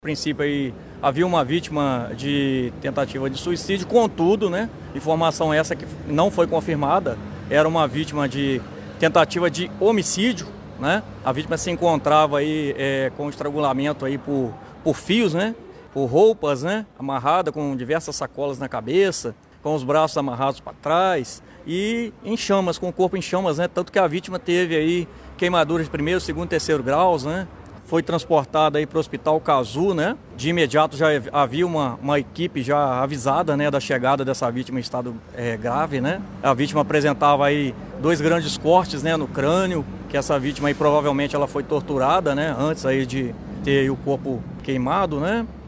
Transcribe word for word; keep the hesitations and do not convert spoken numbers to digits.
A princípio aí havia uma vítima de tentativa de suicídio, contudo, né, informação essa que não foi confirmada, era uma vítima de tentativa de homicídio, né? A vítima se encontrava aí é, com estrangulamento aí por, por fios, né, por roupas, né, amarrada com diversas sacolas na cabeça, com os braços amarrados para trás e em chamas, com o corpo em chamas, né, tanto que a vítima teve aí queimaduras de primeiro, segundo, terceiro graus, né? Foi transportada aí para o Hospital Cazu, né? De imediato já havia uma, uma equipe já avisada, né, da chegada dessa vítima em estado é, grave, né? A vítima apresentava aí dois grandes cortes, né, no crânio, que essa vítima aí provavelmente ela foi torturada, né, antes aí de ter o corpo queimado, né?